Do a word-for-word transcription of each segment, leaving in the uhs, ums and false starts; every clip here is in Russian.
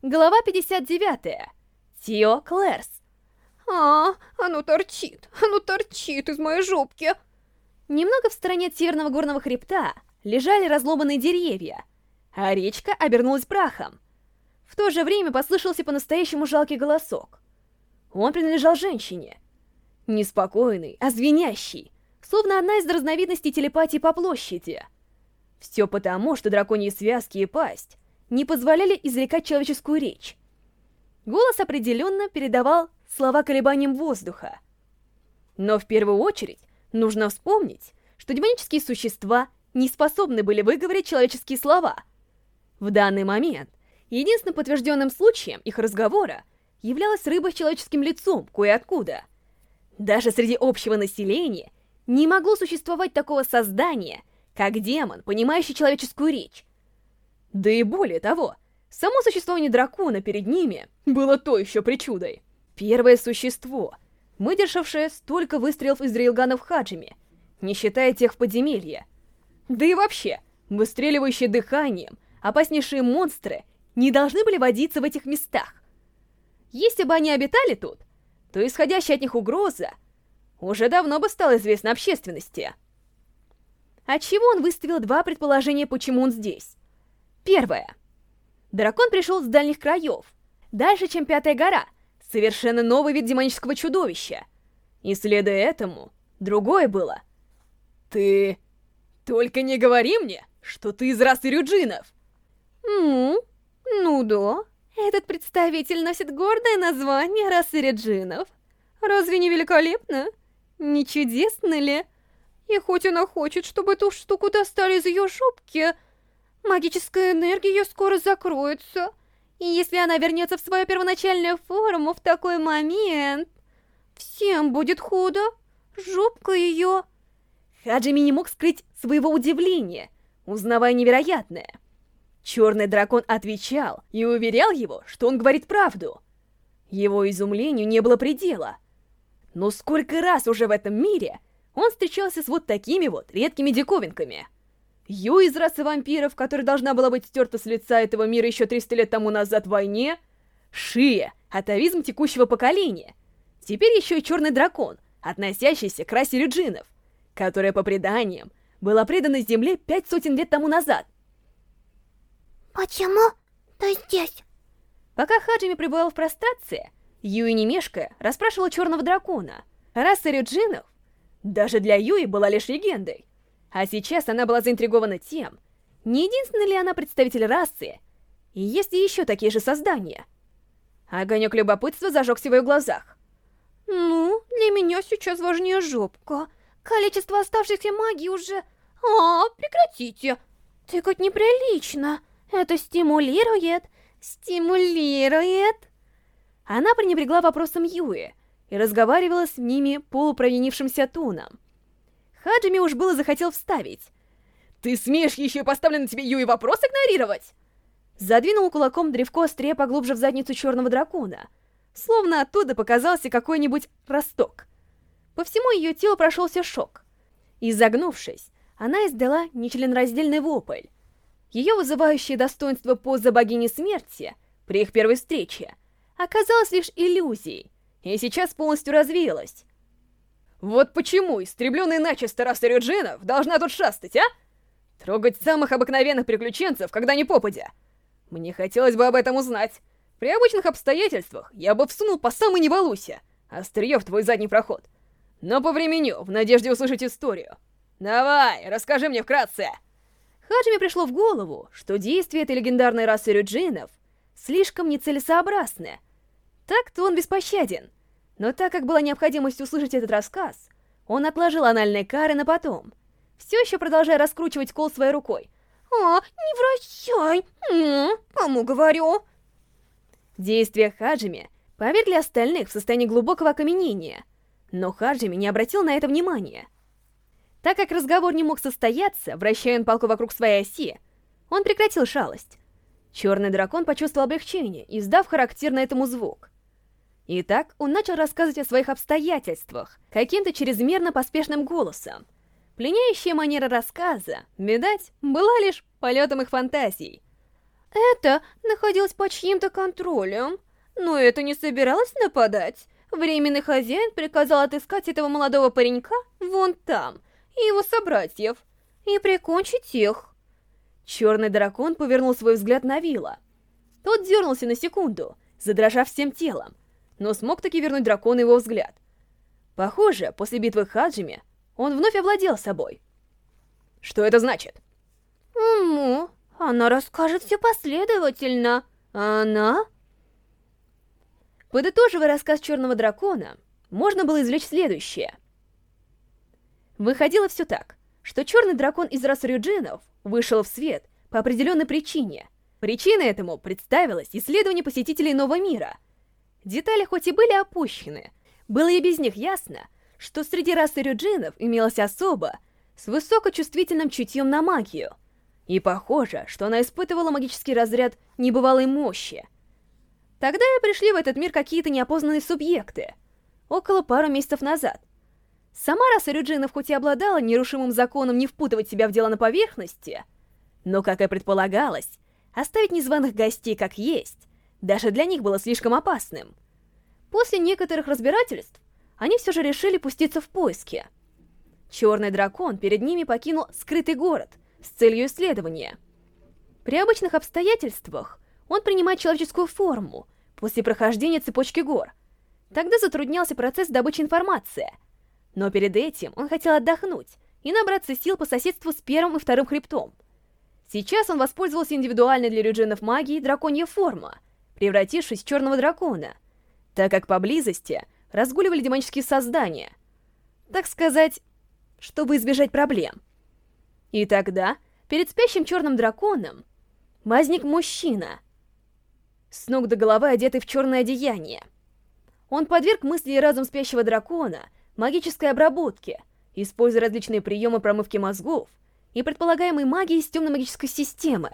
Глава пятьдесят девять. Тио Клэрс. А, оно торчит, оно торчит из моей жопки. Немного в стороне от северного горного хребта лежали разломанные деревья, а речка обернулась прахом. В то же время послышался по-настоящему жалкий голосок. Он принадлежал женщине. Неспокойный, а звенящий, словно одна из разновидностей телепатии по площади. Все потому, что драконьи связки и пасть не позволяли изрекать человеческую речь. Голос определенно передавал слова колебаниям воздуха. Но в первую очередь нужно вспомнить, что демонические существа не способны были выговорить человеческие слова. В данный момент единственным подтвержденным случаем их разговора являлась рыба с человеческим лицом кое-откуда. Даже среди общего населения не могло существовать такого создания, как демон, понимающий человеческую речь. Да и более того, само существование дракона перед ними было то еще причудой. Первое существо, выдержавшее столько выстрелов из рейлганов Хаджими, не считая тех в подземелье. Да и вообще, выстреливающие дыханием, опаснейшие монстры не должны были водиться в этих местах. Если бы они обитали тут, то исходящая от них угроза уже давно бы стала известна общественности. Отчего он выставил два предположения, почему он здесь. Первое. Дракон пришел с дальних краев, дальше, чем Пятая гора, совершенно новый вид демонического чудовища. И следуя этому, другое было. Ты... только не говори мне, что ты из расы рюджинов. Ну, ну да. Этот представитель носит гордое название расы рюджинов. Разве не великолепно? Не чудесно ли? И хоть она хочет, чтобы эту штуку достали из ее шубки, магическая энергия ее скоро закроется. И если она вернется в свою первоначальную форму в такой момент, всем будет худо. Жопка ее... Хаджими не мог скрыть своего удивления, узнавая невероятное. Черный дракон отвечал и уверял его, что он говорит правду. Его изумлению не было предела. Но сколько раз уже в этом мире он встречался с вот такими вот редкими диковинками. Ю из расы вампиров, которая должна была быть стерта с лица этого мира еще триста лет тому назад в войне. Шия, атовизм текущего поколения. Теперь еще и черный дракон, относящийся к расе рюджинов, которая, по преданиям, была предана земле пять сотен лет тому назад. Почему ты здесь? Пока Хаджими пребывал в прострации, Юи, не мешкая, расспрашивала черного дракона. Раса рюджинов даже для Юи была лишь легендой. А сейчас она была заинтригована тем, не единственная ли она представитель расы, и есть ли еще такие же создания. Огонек любопытства зажегся в ее глазах. Ну, для меня сейчас важнее жопка. Количество оставшихся магии уже... А, прекратите. Тыкать неприлично. Это стимулирует, стимулирует. Она пренебрегла вопросом Юи и разговаривала с ними полупровинившимся тоном. Хаджими уж было захотел вставить. «Ты смеешь еще и поставленный на тебе Юи вопрос игнорировать?» Задвинул кулаком древко острее поглубже в задницу черного дракона, словно оттуда показался какой-нибудь росток. По всему ее телу прошелся шок. Изогнувшись, она издала нечленораздельный вопль. Ее вызывающее достоинство поза богини смерти при их первой встрече оказалось лишь иллюзией, и сейчас полностью развеялась. Вот почему истребленная начисто раса рюджинов должна тут шастать, а? Трогать самых обыкновенных приключенцев, когда не попадя. Мне хотелось бы об этом узнать. При обычных обстоятельствах я бы всунул по самой не волуся острие в твой задний проход. Но повременю, в надежде услышать историю. Давай, расскажи мне вкратце. Хаджими пришло в голову, что действия этой легендарной расы рюджинов слишком нецелесообразны. Так-то он беспощаден. Но так как была необходимость услышать этот рассказ, он отложил анальные кары на потом, все еще продолжая раскручивать кол своей рукой. «А, не вращай! М-м, кому говорю?» Действия Хаджими повергли остальных в состояние глубокого окаменения, но Хаджими не обратил на это внимания. Так как разговор не мог состояться, вращая он палку вокруг своей оси, он прекратил шалость. Черный дракон почувствовал облегчение, издав характерный этому звук. Итак, он начал рассказывать о своих обстоятельствах каким-то чрезмерно поспешным голосом. Пленяющая манера рассказа, видать, была лишь полетом их фантазий. Это находилось под чьим-то контролем, но это не собиралось нападать. Временный хозяин приказал отыскать этого молодого паренька вон там, и его собратьев, и прикончить их. Черный дракон повернул свой взгляд на Вилла. Тот дернулся на секунду, задрожав всем телом, но смог таки вернуть дракону его взгляд. Похоже, после битвы Хаджими он вновь овладел собой. Что это значит? Уму, она расскажет все последовательно. Она? Подытоживая рассказ Черного дракона, можно было извлечь следующее. Выходило все так, что Черный дракон из расы Рюджинов вышел в свет по определенной причине. Причиной этому представилось исследование посетителей Нового мира. Детали хоть и были опущены, было и без них ясно, что среди расы Рюджинов имелась особа с высокочувствительным чутьем на магию. И похоже, что она испытывала магический разряд небывалой мощи. Тогда и пришли в этот мир какие-то неопознанные субъекты, около пару месяцев назад. Сама раса Рюджинов хоть и обладала нерушимым законом не впутывать себя в дела на поверхности, но, как и предполагалось, оставить незваных гостей как есть, даже для них было слишком опасным. После некоторых разбирательств, они все же решили пуститься в поиски. Черный дракон перед ними покинул скрытый город с целью исследования. При обычных обстоятельствах он принимает человеческую форму после прохождения цепочки гор. Тогда затруднялся процесс добычи информации. Но перед этим он хотел отдохнуть и набраться сил по соседству с первым и вторым хребтом. Сейчас он воспользовался индивидуальной для рюджинов магией драконья форма, превратившись в черного дракона, так как поблизости разгуливали демонические создания. Так сказать, чтобы избежать проблем. И тогда перед спящим черным драконом возник мужчина, с ног до головы одетый в черное одеяние. Он подверг мысли и разум спящего дракона магической обработке, используя различные приемы промывки мозгов и предполагаемой магии из темной магической системы.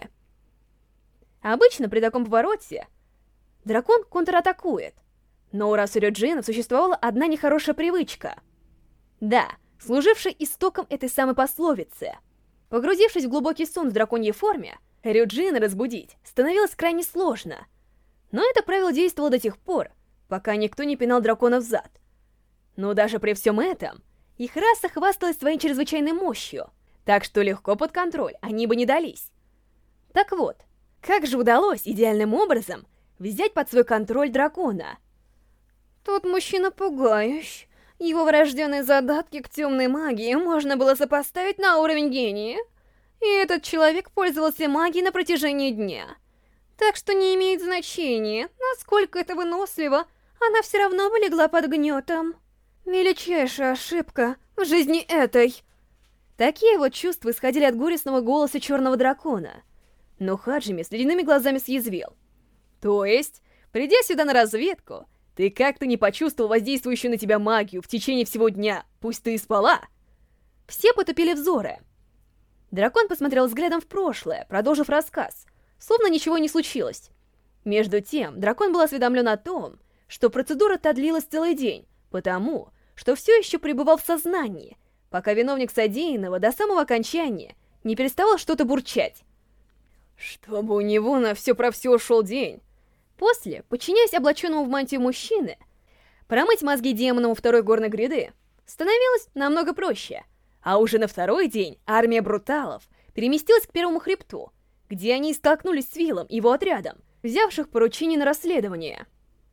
Обычно при таком повороте дракон контратакует, но у расы Рюджинов существовала одна нехорошая привычка. Да, служившая истоком этой самой пословицы. Погрузившись в глубокий сон в драконьей форме, Рюджина разбудить становилось крайне сложно. Но это правило действовало до тех пор, пока никто не пинал дракона в зад. Но даже при всем этом, их раса хвасталась своей чрезвычайной мощью, так что легко под контроль они бы не дались. Так вот, как же удалось идеальным образом взять под свой контроль дракона? Тот мужчина пугающий. Его врожденные задатки к темной магии можно было сопоставить на уровень гения. И этот человек пользовался магией на протяжении дня. Так что не имеет значения, насколько это выносливо, она все равно бы легла под гнетом. Величайшая ошибка в жизни этой. Такие вот чувства исходили от горестного голоса черного дракона. Но Хаджими с ледяными глазами съязвил. То есть, придя сюда на разведку, ты как-то не почувствовал воздействующую на тебя магию в течение всего дня, пусть ты и спала? Все потупили взоры. Дракон посмотрел взглядом в прошлое, продолжив рассказ, словно ничего не случилось. Между тем, дракон был осведомлен о том, что процедура-то длилась целый день, потому что все еще пребывал в сознании, пока виновник содеянного до самого окончания не переставал что-то бурчать. Чтобы у него на все про все ушел день. После, подчиняясь облаченному в мантию мужчины, промыть мозги демонам у второй горной гряды становилось намного проще. А уже на второй день армия бруталов переместилась к первому хребту, где они столкнулись с Виллом и его отрядом, взявших поручение на расследование.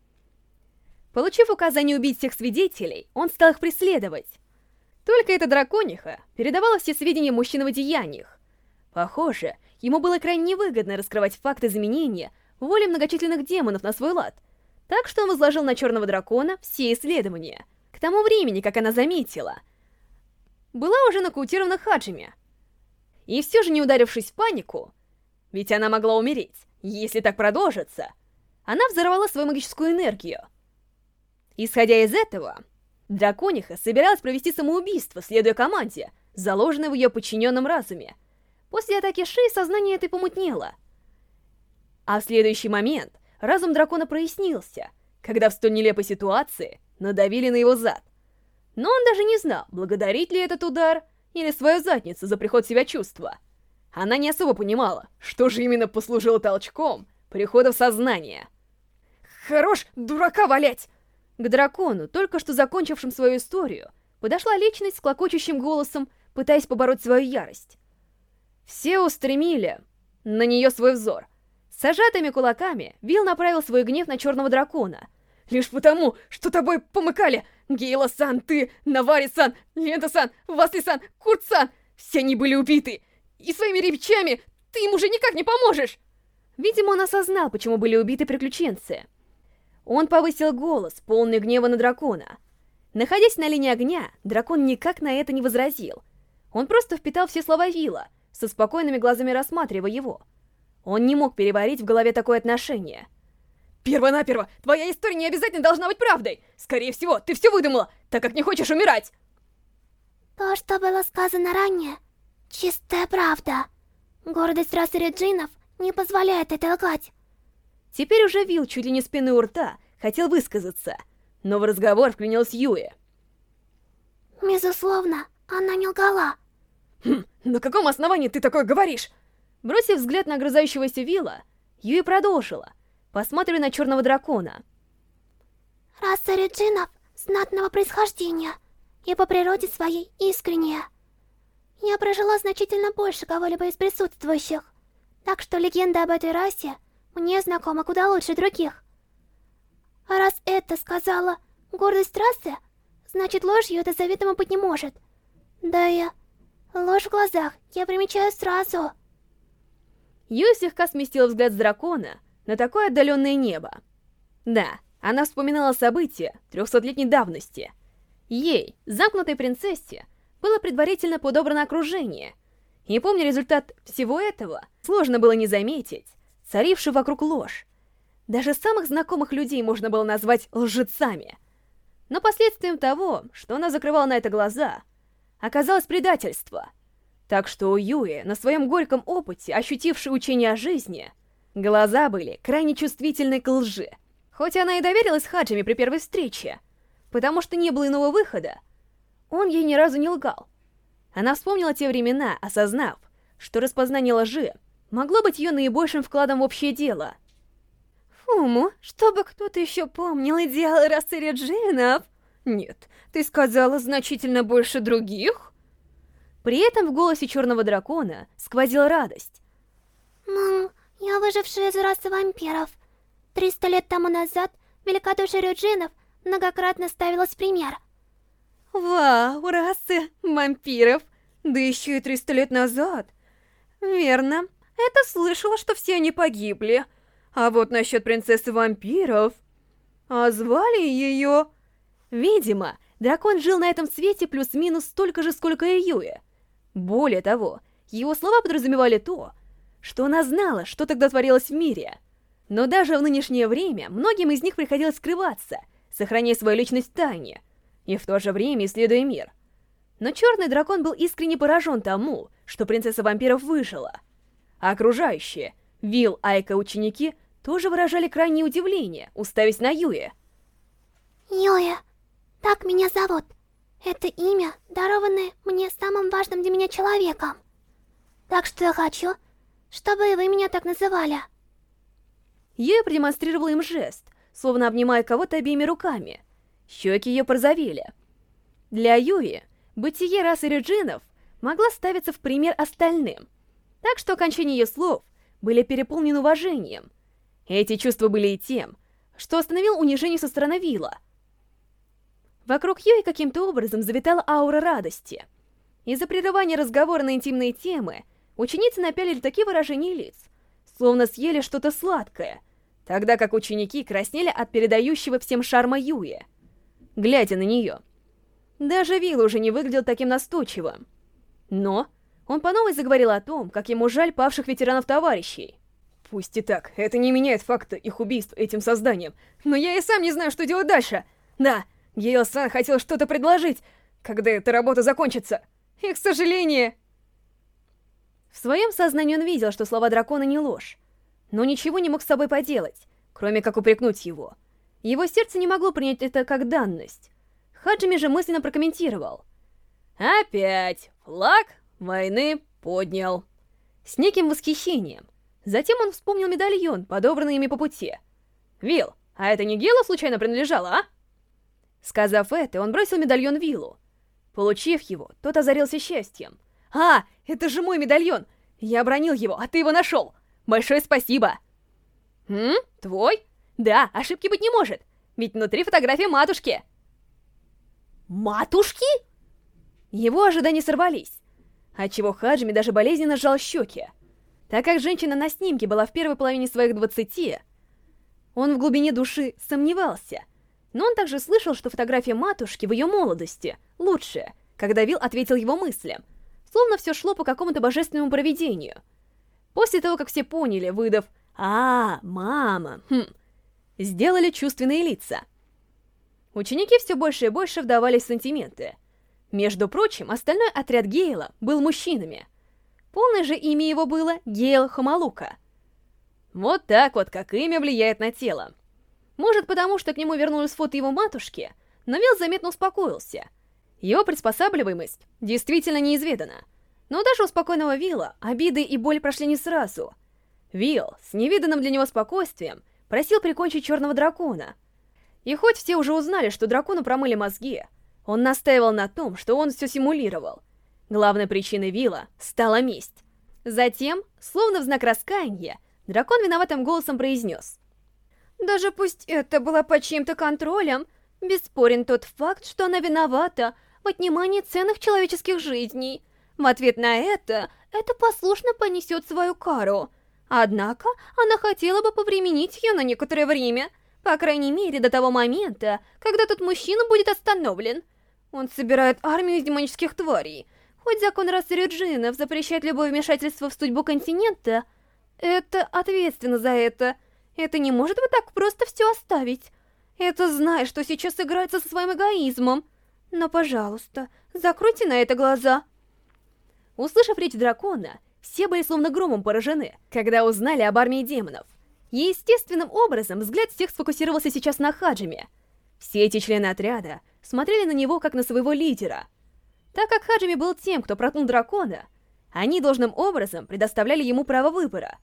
Получив указание убить всех свидетелей, он стал их преследовать. Только эта дракониха передавала все сведения мужчин в одеяниях. Похоже, ему было крайне невыгодно раскрывать факты заменения воли многочисленных демонов на свой лад, так что он возложил на черного дракона все исследования. К тому времени, как она заметила, была уже нокаутирована Хаджими. И все же, не ударившись в панику, ведь она могла умереть, если так продолжится, она взорвала свою магическую энергию. Исходя из этого, дракониха собиралась провести самоубийство, следуя команде, заложенной в ее подчиненном разуме. После атаки Ши сознание этой помутнело. А в следующий момент разум дракона прояснился, когда в столь нелепой ситуации надавили на его зад. Но он даже не знал, благодарить ли этот удар или свою задницу за приход в себя чувства. она не особо понимала, что же именно послужило толчком прихода в сознание. «Хорош дурака валять!» К дракону, только что закончившим свою историю, подошла личность с клокочущим голосом, пытаясь побороть свою ярость. Все устремили на нее свой взор. С сжатыми кулаками Вил направил свой гнев на черного дракона. «Лишь потому, что тобой помыкали Гейла-сан, ты, Навари-сан, Лента-сан, Васли-сан, Курт-сан, все они были убиты, и своими речами ты им уже никак не поможешь!» Видимо, он осознал, почему были убиты приключенцы. Он повысил голос, полный гнева на дракона. Находясь на линии огня, дракон никак на это не возразил. Он просто впитал все слова Вилла, со спокойными глазами рассматривая его. Он не мог переварить в голове такое отношение. «Перво-наперво, твоя история не обязательно должна быть правдой! Скорее всего, ты все выдумала, так как не хочешь умирать!» То, что было сказано ранее, чистая правда. Гордость расы Реджинов не позволяет это лгать. Теперь уже Вил чуть ли не с пеной у рта хотел высказаться, но в разговор вклинилась Юи. Безусловно, она не лгала. «Хм, на каком основании ты такое говоришь?» Бросив взгляд на огрызающегося Вилла, Юи продолжила, посматривая на черного дракона. Раса Реджинов знатного происхождения и по природе своей искренняя. Я прожила значительно больше кого-либо из присутствующих, так что легенда об этой расе мне знакома куда лучше других. А раз это сказала гордость расы, значит ложью это заведомо быть не может. Да и ложь в глазах я примечаю сразу. Юй слегка сместила взгляд с дракона на такое отдаленное небо. Да, она вспоминала события трехсотлетней давности. Ей, замкнутой принцессе, было предварительно подобрано окружение. И помня результат всего этого, сложно было не заметить царившую вокруг ложь. Даже самых знакомых людей можно было назвать лжецами. Но последствием того, что она закрывала на это глаза, оказалось предательство. Так что у Юи, на своем горьком опыте, ощутившей учение о жизни, глаза были крайне чувствительны к лжи. Хоть она и доверилась Хаджиме при первой встрече, потому что не было иного выхода, он ей ни разу не лгал. Она вспомнила те времена, осознав, что распознание лжи могло быть ее наибольшим вкладом в общее дело. Фуму, чтобы кто-то еще помнил идеалы расы Реджинов. Нет, ты сказала значительно больше других? При этом в голосе черного дракона сквозила радость. Ну, я выжившая из расы вампиров. Триста лет тому назад великодушие Реджинов многократно ставилось в пример. Вау, расы вампиров, да еще и триста лет назад. Верно, это слышала, что все они погибли. А вот насчет принцессы вампиров... А звали ее... Видимо, дракон жил на этом свете плюс-минус столько же, сколько и Юи. Более того, его слова подразумевали то, что она знала, что тогда творилось в мире. Но даже в нынешнее время многим из них приходилось скрываться, сохраняя свою личность в тайне, и в то же время исследуя мир. Но черный дракон был искренне поражен тому, что принцесса вампиров выжила. А окружающие, Вил, Айка, ученики, тоже выражали крайнее удивление, уставясь на Юи. Юя, так меня зовут. Это имя, дарованное мне самым важным для меня человеком. Так что я хочу, чтобы и вы меня так называли. Юя продемонстрировала им жест, словно обнимая кого-то обеими руками. Щеки ее порозовели. Для Юи бытие расы Реджинов могла ставиться в пример остальным, так что окончания ее слов были переполнены уважением. Эти чувства были и тем, что остановил унижение со стороны Вилла. Вокруг Юи каким-то образом завитала аура радости. Из-за прерывания разговора на интимные темы ученицы напялили такие выражения лиц, словно съели что-то сладкое, тогда как ученики краснели от передающего всем шарма Юи, глядя на нее. Даже Вилл уже не выглядел таким настойчивым. Но он по новой заговорил о том, как ему жаль павших ветеранов-товарищей. Пусть и так, это не меняет факта их убийств этим созданием, но я и сам не знаю, что делать дальше. Да, Гейл-сан хотел что-то предложить, когда эта работа закончится. И, к сожалению... В своем сознании он видел, что слова дракона не ложь, но ничего не мог с собой поделать, кроме как упрекнуть его. Его сердце не могло принять это как данность. Хаджими же мысленно прокомментировал. Опять флаг войны поднял. с неким восхищением. Затем он вспомнил медальон, подобранный ими по пути. «Вил, а это не Гелу случайно принадлежало, а?» Сказав это, он бросил медальон Виллу. Получив его, тот озарился счастьем. «А, это же мой медальон! Я обронил его, а ты его нашел! Большое спасибо!» «М? Твой? Да, ошибки быть не может, ведь внутри фотография матушки!» «Матушки?» Его ожидания сорвались, отчего Хаджими даже болезненно сжал щеки. Так как женщина на снимке была в первой половине своих двадцати, он в глубине души сомневался. Но он также слышал, что фотография матушки в ее молодости лучшая, когда Вил ответил его мыслям, словно все шло по какому-то божественному провидению. После того, как все поняли, выдав «А, мама», хм, сделали чувственные лица. Ученики все больше и больше вдавались в сантименты. Между прочим, остальной отряд Гейла был мужчинами. Полное же имя его было Гейл Хамалука. Вот так вот, как имя влияет на тело. Может, потому что к нему вернулись фото его матушки, но Вил заметно успокоился. Его приспосабливаемость действительно неизведана. Но даже у спокойного Вилла обиды и боль прошли не сразу. Вил с невиданным для него спокойствием просил прикончить черного дракона. И хоть все уже узнали, что дракону промыли мозги, он настаивал на том, что он все симулировал. Главной причиной Вилла стала месть. Затем, словно в знак раскаяния, дракон виноватым голосом произнес: «Даже пусть это было под чьим-то контролем, бесспорен тот факт, что она виновата в отнимании ценных человеческих жизней. В ответ на это, это послушно понесет свою кару. Однако, она хотела бы повременить ее на некоторое время, по крайней мере до того момента, когда тот мужчина будет остановлен. Он собирает армию из демонических тварей. Хоть закон расы Реджинов запрещает любое вмешательство в судьбу континента, это ответственно за это. Это не может вот так просто все оставить. Это знай, что сейчас играется со своим эгоизмом. Но, пожалуйста, закройте на это глаза». Услышав речь дракона, все были словно громом поражены, когда узнали об армии демонов. И естественным образом взгляд всех сфокусировался сейчас на Хаджиме. Все эти члены отряда смотрели на него как на своего лидера. Так как Хаджими был тем, кто проткнул дракона, они должным образом предоставляли ему право выбора.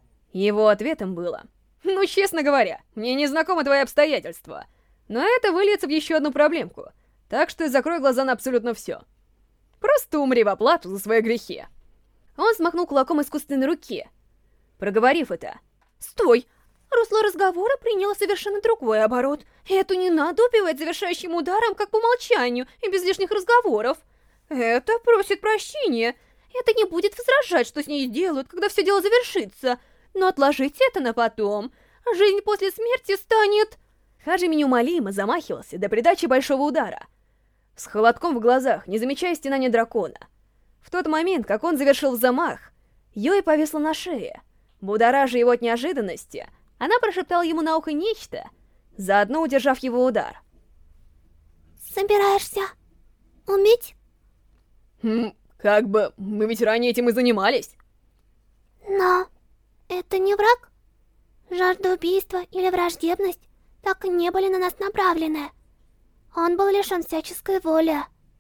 Его ответом было: «Ну, честно говоря, мне не знакомы твои обстоятельства, но это выльется в еще одну проблемку, так что закрой глаза на абсолютно все. Просто умри в оплату за свои грехи». Он взмахнул кулаком искусственной руки. Проговорив это: «Стой! Русло разговора приняло совершенно другой оборот. Эту не надо убивать завершающим ударом, как по умолчанию, и без лишних разговоров. Это просит прощения. Это не будет возражать, что с ней сделают, когда все дело завершится. Но отложите это на потом. Жизнь после смерти станет...» Хаджими неумолимо замахивался до придачи большого удара, с холодком в глазах, не замечая стенания дракона. В тот момент, как он завершил замах, Юи повисла на шее. Будоража его от неожиданности, она прошептала ему на ухо нечто, заодно удержав его удар. «Собираешься убить?» Хм, как бы, мы ведь ранее этим и занимались. «Но это не враг? Жажда убийства или враждебность так и не были на нас направлены. Он был лишен всяческой воли».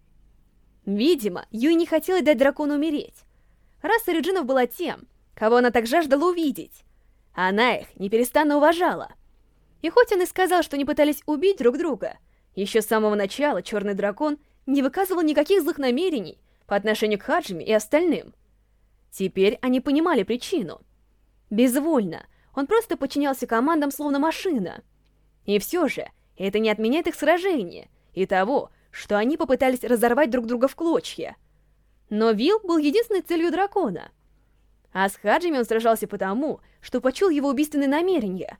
Видимо, Юй не хотела дать дракону умереть. Раса Реджинов была тем, кого она так жаждала увидеть. Она их неперестанно уважала. И хоть он и сказал, что не пытались убить друг друга, еще с самого начала Черный Дракон не выказывал никаких злых намерений по отношению к Хаджими и остальным. Теперь они понимали причину. Безвольно, он просто подчинялся командам словно машина. И все же, это не отменяет их сражение и того, что они попытались разорвать друг друга в клочья. Но Вил был единственной целью дракона. А с Хаджими он сражался потому, что почуял его убийственные намерения.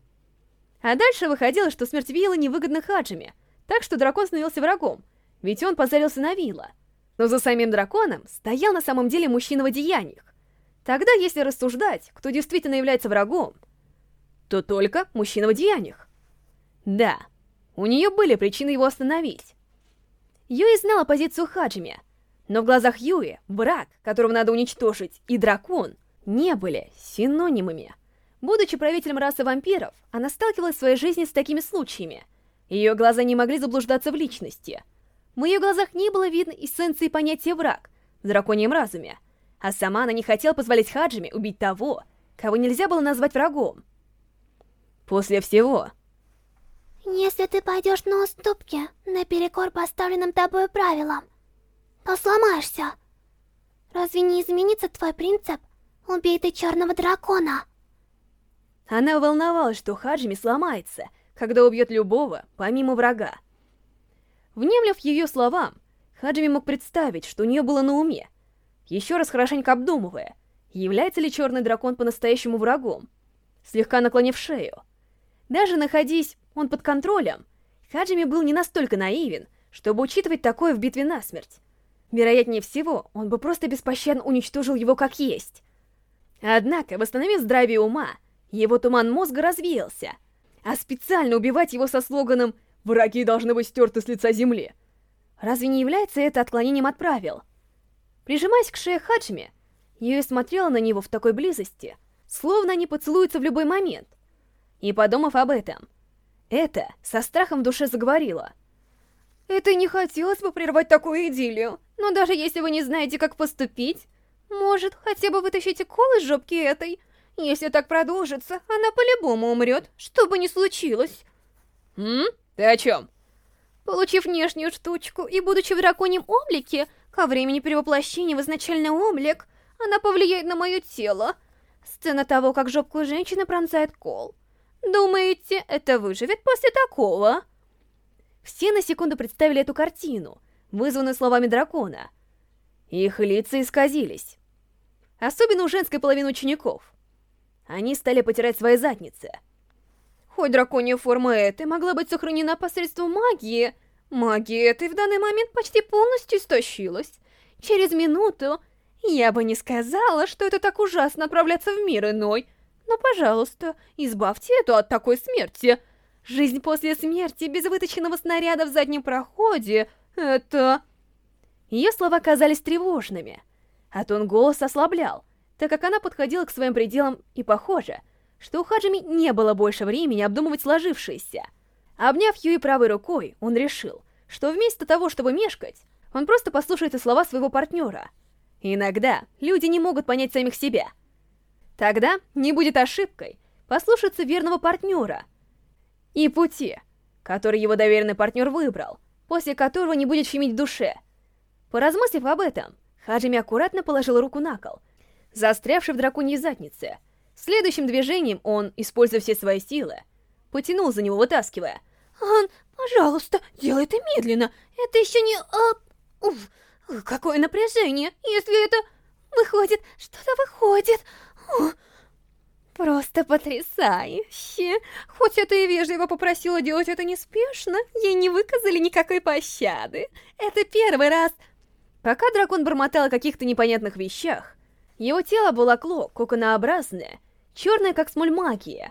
А дальше выходило, что смерть Вилла невыгодна Хаджими, так что дракон становился врагом, ведь он позарился на Вилла. Но за самим драконом стоял на самом деле мужчина в одеяниях. Тогда, если рассуждать, кто действительно является врагом, то только мужчина в одеяниях. Да, у нее были причины его остановить. Юи знала позицию Хаджими, но в глазах Юи враг, которого надо уничтожить, и дракон не были синонимами. Будучи правителем расы вампиров, она сталкивалась в своей жизни с такими случаями. Ее глаза не могли заблуждаться в личности. В ее глазах не было видно эссенции понятия «враг» в драконьем разуме. а сама она не хотела позволять Хаджиме убить того, кого нельзя было назвать врагом. После всего... Если ты пойдешь на уступки, наперекор поставленным тобой правилам, то сломаешься. Разве не изменится твой принцип «убей ты черного дракона»? Она волновалась, что Хаджими сломается, когда убьет любого, помимо врага. Внемлив ее словам, Хаджими мог представить, что у нее было на уме, еще раз хорошенько обдумывая, является ли черный дракон по-настоящему врагом, слегка наклонив шею. Даже находясь он под контролем, Хаджими был не настолько наивен, чтобы учитывать такое в битве насмерть. Вероятнее всего, он бы просто беспощадно уничтожил его как есть. Однако, восстановив здравие ума, его туман мозга развеялся, а специально убивать его со слоганом «Враги должны быть стерты с лица земли». Разве не является это отклонением от правил? Прижимаясь к шее Хаджими, Юэ смотрела на него в такой близости, словно они поцелуются в любой момент. И подумав об этом, это со страхом в душе заговорила. Это не хотелось бы прервать такую идиллию, но даже если вы не знаете, как поступить, может, хотя бы вытащите кол из жопки этой. Если так продолжится, она по-любому умрет, что бы ни случилось. М? Ты о чем? Получив внешнюю штучку и будучи в драконьем облике, ко времени перевоплощения в изначальный облик, она повлияет на мое тело. Сцена того, как жопку женщины пронзает кол. Думаете, это выживет после такого? Все на секунду представили эту картину, вызванную словами дракона. Их лица исказились. Особенно у женской половины учеников. Они стали потирать свои задницы. Хоть драконья форма этой могла быть сохранена посредством магии, магия этой в данный момент почти полностью истощилась. Через минуту я бы не сказала, что это так ужасно отправляться в мир иной. Но, пожалуйста, избавьте эту от такой смерти. Жизнь после смерти без выточенного снаряда в заднем проходе — это... Ее слова казались тревожными, а тон голоса ослаблял, так как она подходила к своим пределам, и похоже, что у Хаджими не было больше времени обдумывать сложившееся. Обняв Юи правой рукой, он решил, что вместо того, чтобы мешкать, он просто послушает слова своего партнера. Иногда люди не могут понять самих себя. Тогда не будет ошибкой послушаться верного партнера и пути, который его доверенный партнер выбрал, после которого не будет щемить в душе. Поразмыслив об этом, Хаджими аккуратно положил руку на кол, застрявший в драконьей заднице. Следующим движением он, используя все свои силы, потянул за него, вытаскивая. «Ан, пожалуйста, делай это медленно, это еще не... А... Уф, какое напряжение, если это... Выходит, что-то выходит... О, просто потрясающе! Хоть это и вежливо попросила делать это неспешно, ей не выказали никакой пощады. Это первый раз... Пока дракон бормотал о каких-то непонятных вещах, его тело обволокло коконообразное, черное как смоль магия.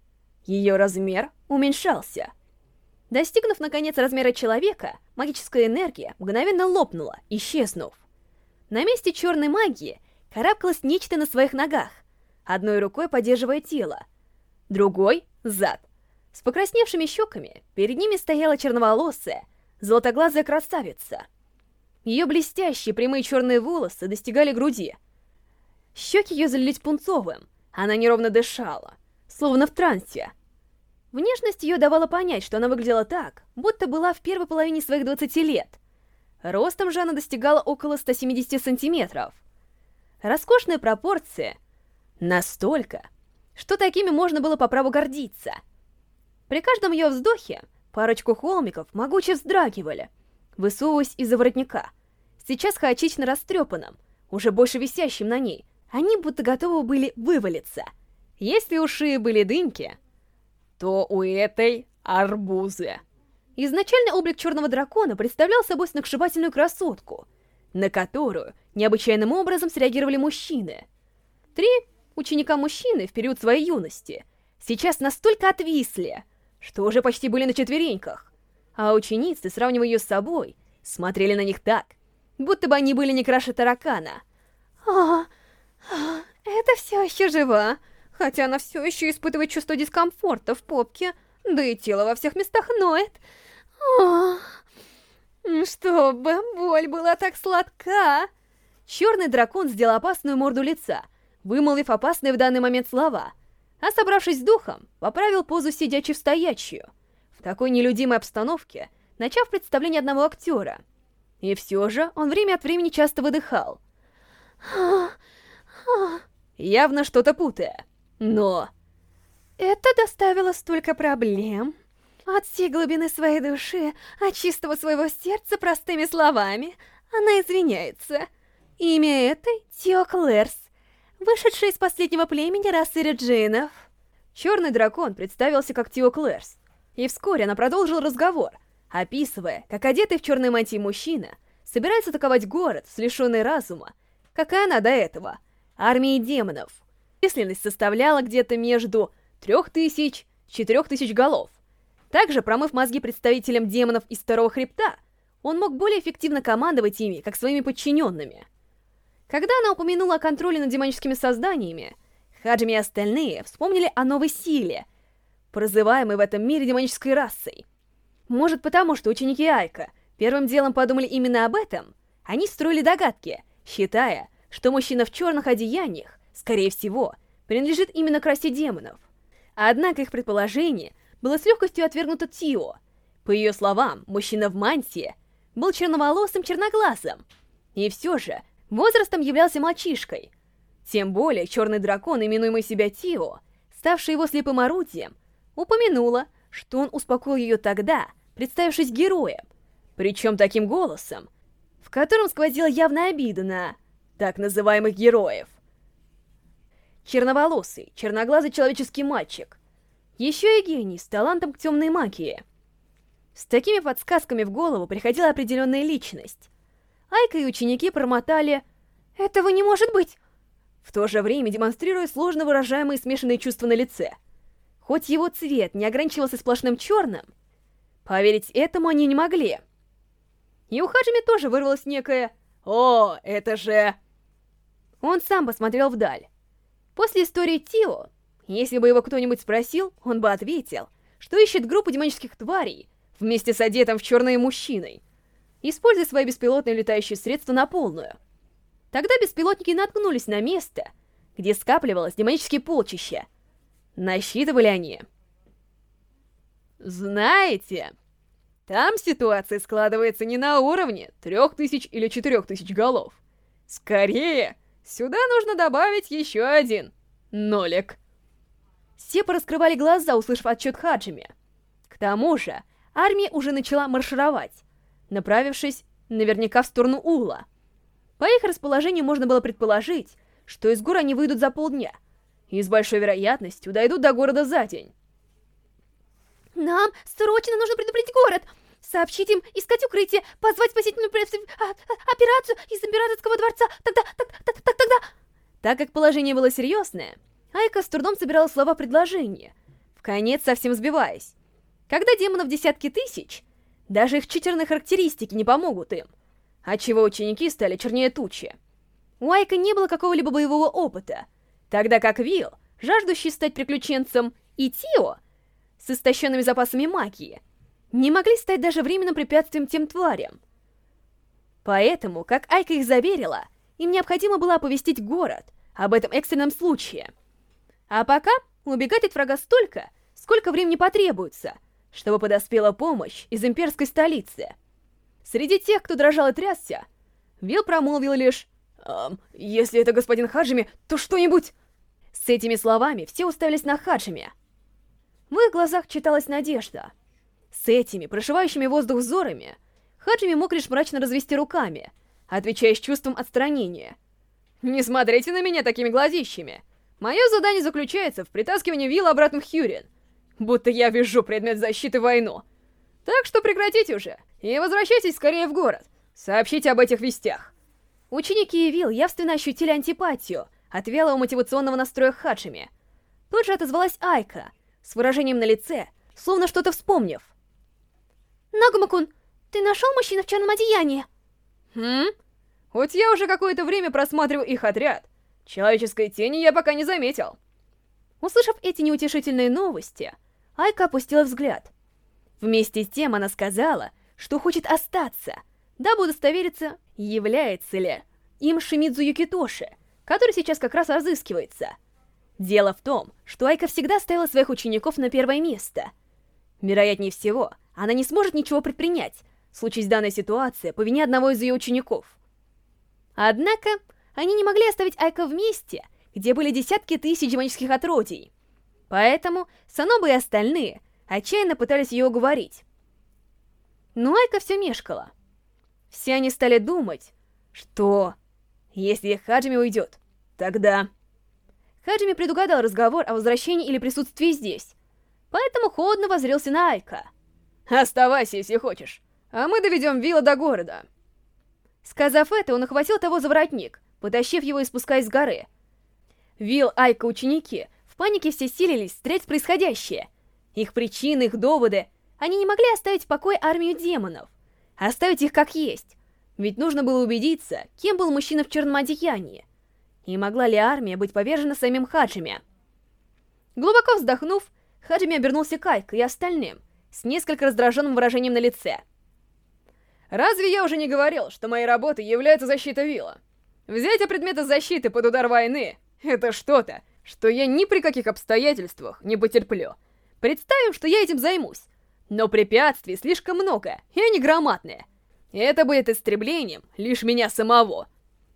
Ее размер уменьшался. Достигнув наконец размера человека, магическая энергия мгновенно лопнула, исчезнув. На месте черной магии карабкалось нечто на своих ногах, одной рукой поддерживая тело, другой — зад. С покрасневшими щеками перед ними стояла черноволосая, золотоглазая красавица. Ее блестящие прямые черные волосы достигали груди. Щеки ее залились пунцовым, она неровно дышала, словно в трансе. Внешность ее давала понять, что она выглядела так, будто была в первой половине своих двадцати лет. Ростом же она достигала около ста семидесяти сантиметров. Роскошные пропорции настолько, что такими можно было по праву гордиться. При каждом ее вздохе парочку холмиков могуче вздрагивали, высовываясь из-за воротника. Сейчас хаотично растрепанным, уже больше висящим на ней, они будто готовы были вывалиться. Если у шеи были дынки, то у этой арбузы. Изначально облик черного дракона представлял собой сногсшибательную красотку, на которую необычайным образом среагировали мужчины. Три ученика-мужчины в период своей юности сейчас настолько отвисли, что уже почти были на четвереньках, а ученицы, сравнивая ее с собой, смотрели на них так, будто бы они были не краше таракана. А, а, это все еще жива, хотя она все еще испытывает чувство дискомфорта в попке, да и тело во всех местах ноет. О, чтобы боль была так сладка. Черный дракон сделал опасную морду лица, вымолвив опасные в данный момент слова, а собравшись с духом, поправил позу сидячей в стоячую, в такой нелюдимой обстановке, начав представление одного актера. И все же он время от времени часто выдыхал, явно что-то путая. Но... Это доставило столько проблем. От всей глубины своей души, от чистого своего сердца, простыми словами, она извиняется. Имя этой — Тио Клэрс, вышедшая из последнего племени расы Реджинов. Черный дракон представился как Тио Клэрс, и вскоре она продолжила разговор, описывая, как одетый в черной мантии мужчина собирается атаковать город с лишенной разума, как и она до этого, армией демонов. Численность составляла где-то между трех тысяч и четырех тысяч голов. Также, промыв мозги представителям демонов из Второго Хребта, он мог более эффективно командовать ими, как своими подчиненными. Когда она упомянула о контроле над демоническими созданиями, Хаджими и остальные вспомнили о новой силе, прозываемой в этом мире демонической расой. Может, потому что ученики Айка первым делом подумали именно об этом, они строили догадки, считая, что мужчина в черных одеяниях, скорее всего, принадлежит именно к расе демонов. Однако их предположение было с легкостью отвергнуто Тио. По ее словам, мужчина в мантии был черноволосым черноглазым, и все же возрастом являлся мальчишкой. Тем более черный дракон, именуемый себя Тио, ставший его слепым орудием, упомянула, что он успокоил ее тогда, представившись героем, причем таким голосом, в котором сквозила явная обида на так называемых героев. Черноволосый, черноглазый человеческий мальчик. Еще и гений с талантом к темной магии. С такими подсказками в голову приходила определенная личность. Айка и ученики промотали «Этого не может быть!», в то же время демонстрируя сложно выражаемые смешанные чувства на лице. Хоть его цвет не ограничивался сплошным черным, поверить этому они не могли. И у Хаджими тоже вырвалось некое «О, это же...» Он сам посмотрел вдаль. После истории Тио, если бы его кто-нибудь спросил, он бы ответил, что ищет группу демонических тварей вместе с одетым в черное мужчиной, используя свои беспилотные летающие средства на полную. Тогда беспилотники наткнулись на место, где скапливалось демонические полчища. Насчитывали они. Знаете, там ситуация складывается не на уровне трех тысяч или четырех тысяч голов. Скорее, сюда нужно добавить еще один нолик. Все пораскрывали глаза, услышав отчет Хаджими. К тому же, армия уже начала маршировать, направившись наверняка в сторону Ула. По их расположению можно было предположить, что из гор они выйдут за полдня, и с большой вероятностью дойдут до города за день. Нам срочно нужно предупредить город! Сообщить им, искать укрытие, позвать спасительную операцию из императорского дворца, тогда, так, так, так, тогда... Так как положение было серьезное, Айка с трудом собирала слова предложения, вконец совсем сбиваясь. Когда демонов десятки тысяч, даже их читерные характеристики не помогут им, отчего ученики стали чернее тучи. У Айка не было какого-либо боевого опыта, тогда как Вил, жаждущий стать приключенцем, и Тио, с истощенными запасами магии, не могли стать даже временным препятствием тем тварям. Поэтому, как Айка их заверила, им необходимо было оповестить город об этом экстренном случае. А пока убегать от врага столько, сколько времени потребуется, чтобы подоспела помощь из имперской столицы. Среди тех, кто дрожал и трясся, Вил промолвил лишь «Эм, если это господин Хаджими, то что-нибудь...» С этими словами все уставились на Хаджими. В их глазах читалась надежда. С этими, прошивающими воздух взорами, Хаджими мог лишь мрачно развести руками, отвечая с чувством отстранения. «Не смотрите на меня такими глазищами. Мое задание заключается в притаскивании Вилла обратно в Хьюрин, будто я вижу предмет защиты войну. Так что прекратите уже и возвращайтесь скорее в город. Сообщите об этих вестях». Ученики и Вил явственно ощутили антипатию от вялого мотивационного настроя Хаджими. Тут же отозвалась Айка, с выражением на лице, словно что-то вспомнив. Нагума-кун, ты нашел мужчину в черном одеянии? Хм? Хоть я уже какое-то время просматриваю их отряд, человеческой тени я пока не заметил. Услышав эти неутешительные новости, Айка опустила взгляд. Вместе с тем она сказала, что хочет остаться, дабы удостовериться, является ли им Шимидзу Юкитоши, который сейчас как раз разыскивается. Дело в том, что Айка всегда ставила своих учеников на первое место. Вероятнее всего, она не сможет ничего предпринять, случись данная ситуация по вине одного из ее учеников. Однако, они не могли оставить Айка в месте, где были десятки тысяч демонических отродий. Поэтому Саноба и остальные отчаянно пытались ее уговорить. Но Айка все мешкала. Все они стали думать, что если Хаджими уйдет, тогда... Хаджими предугадал разговор о возвращении или присутствии здесь, поэтому холодно воззрелся на Айка. «Оставайся, если хочешь, а мы доведем Вилла до города». Сказав это, он охватил того за воротник, потащив его и спускаясь с горы. Вилл, Айка, ученики в панике все силились встретить происходящее. Их причины, их доводы... Они не могли оставить в покое армию демонов, оставить их как есть, ведь нужно было убедиться, кем был мужчина в черном одеянии, и могла ли армия быть повержена самим Хаджими. Глубоко вздохнув, Хаджими обернулся к Айко и остальным, с несколько раздраженным выражением на лице. «Разве я уже не говорил, что моей работой является защита Вилла? Взять предметы защиты под удар войны — это что-то, что я ни при каких обстоятельствах не потерплю. Представим, что я этим займусь. Но препятствий слишком много, и они громадные. Это будет истреблением лишь меня самого.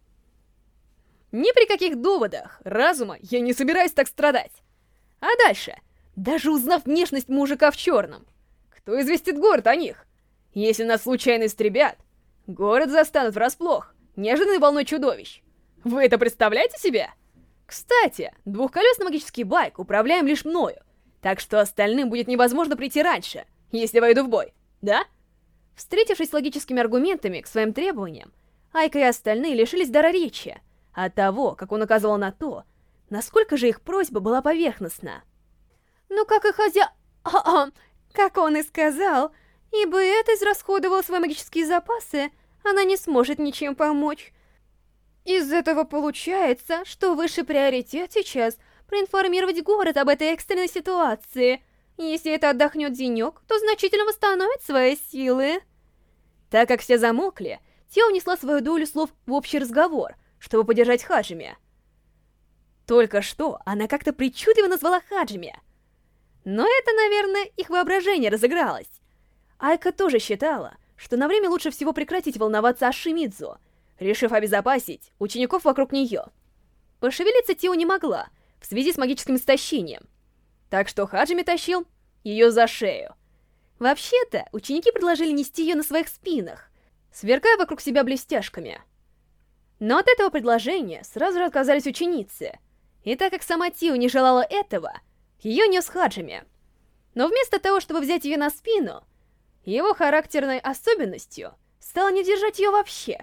Ни при каких доводах разума я не собираюсь так страдать. А дальше, даже узнав внешность мужика в черном, кто известит город о них? Если нас случайно истребят, город застанут врасплох, неожиданной волной чудовищ. Вы это представляете себе? Кстати, двухколесный магический байк управляем лишь мною, так что остальным будет невозможно прийти раньше, если войду в бой, да? Встретившись с логическими аргументами к своим требованиям, Айка и остальные лишились дара речи от того, как он указывал на то, насколько же их просьба была поверхностна. Ну как и хозя... Как он и сказал, ибо это израсходовал свои магические запасы, она не сможет ничем помочь. Из этого получается, что высший приоритет сейчас проинформировать город об этой экстренной ситуации. Если это отдохнет денек, то значительно восстановит свои силы. Так как все замолкли, Тео внесла свою долю слов в общий разговор, чтобы поддержать Хаджими. Только что она как-то причудливо назвала Хаджими. Но это, наверное, их воображение разыгралось. Айка тоже считала, что на время лучше всего прекратить волноваться о Шимидзу, решив обезопасить учеников вокруг нее. Пошевелиться Тео не могла в связи с магическим истощением, так что Хаджими тащил ее за шею. Вообще-то, ученики предложили нести ее на своих спинах, сверкая вокруг себя блестяшками. Но от этого предложения сразу же отказались ученицы, и так как сама Тио не желала этого, ее нес Хаджими. Но вместо того, чтобы взять ее на спину, его характерной особенностью стало не держать ее вообще.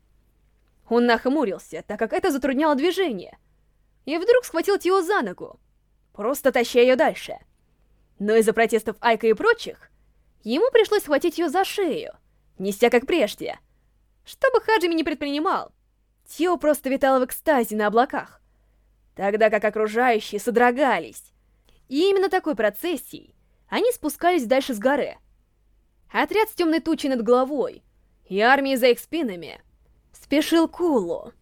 Он нахмурился, так как это затрудняло движение, и вдруг схватил Тио за ногу, просто таща ее дальше. Но из-за протестов Айка и прочих, ему пришлось схватить ее за шею, неся как прежде. Что бы Хаджими не предпринимал, Тио просто витал в экстазе на облаках, тогда как окружающие содрогались. И именно такой процессией они спускались дальше с горы. Отряд с темной тучей над головой и армией за их спинами спешил к Улу.